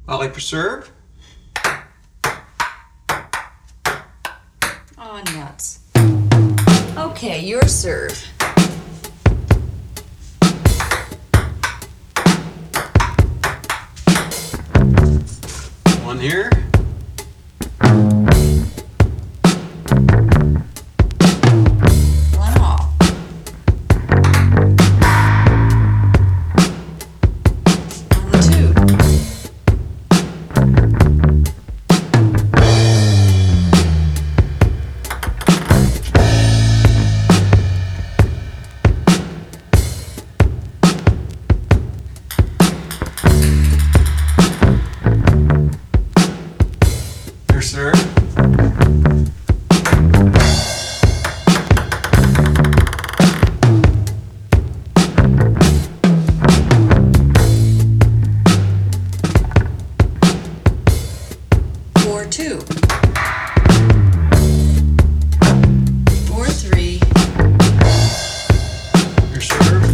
Ollie for serve. Oh, nuts. Okay, your serve. One here. One all. On the two. Your serve. Four two. Four three. Your serve.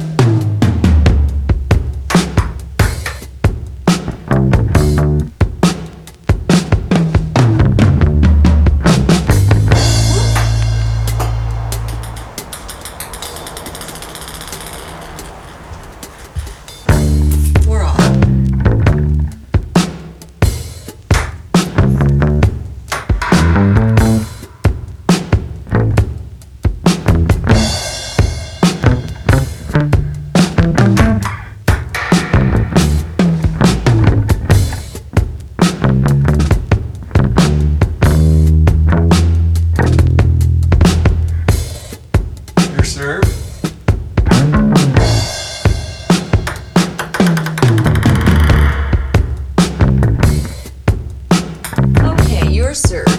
Four all. Your serve. Okay, your serve.